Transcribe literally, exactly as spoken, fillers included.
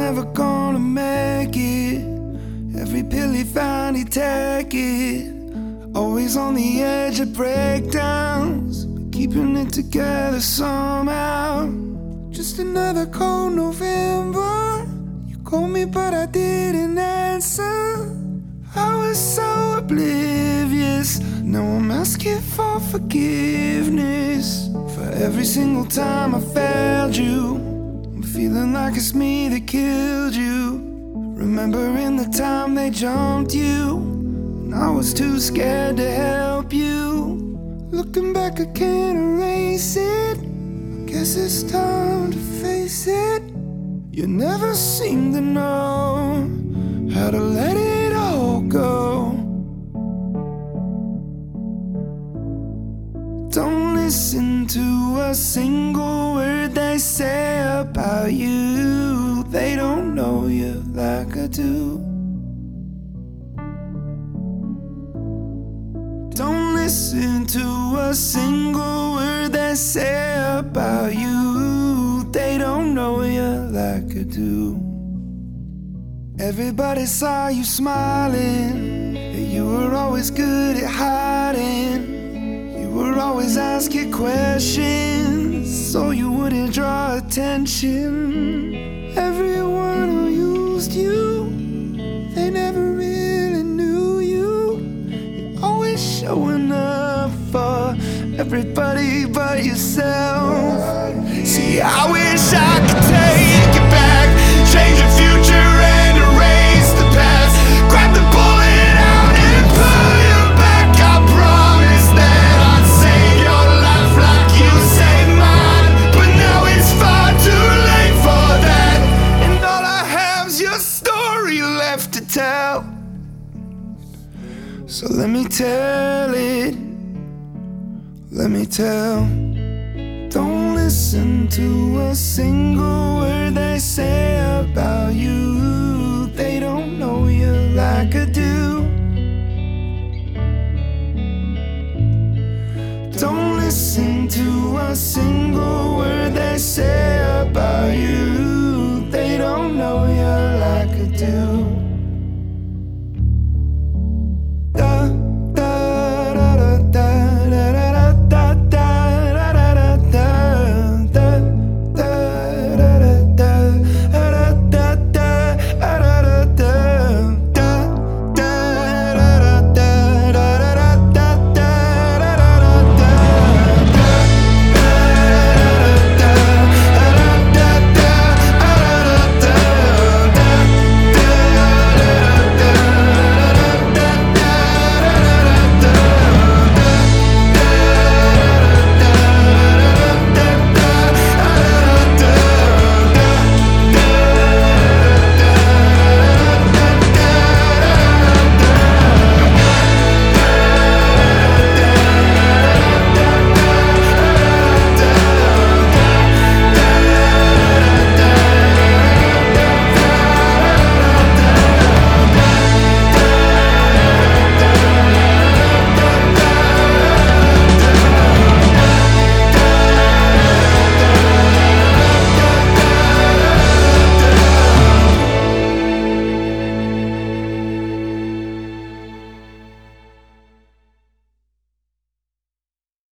never gonna make it. Every pill he found, he'd take it. Always on the edge of breakdowns, but keeping it together somehow. Just another cold November. You called me but I didn't answer. I was so oblivious. Now I'm asking for forgiveness for every single time I failed you. I'm feeling like it's me that killed you. Remembering the time they jumped you, and I was too scared to help you. Looking back, I can't erase it. I guess it's time to face it. You never seem to know how to let it all go. Don't listen to a single word they say about you. They don't know you like I do. Don't listen to a single word they say about you. They don't know you like I do. Everybody saw you smiling, you were always good at hiding. You were always asking questions so you wouldn't draw attention. Everyone who used you, they never really knew you. You're always showing up for everybody but yourself. See, I wish I could take it back, change the future and erase the past. Grab the bullet out and pull you back. I promise that I'd save your life like you saved mine, but now it's far too late for that. And all I have's your story left to tell. So let me tell it, let me tell. Don't listen to a single word they say about you. They don't know you like I do. Don't listen to a single word they say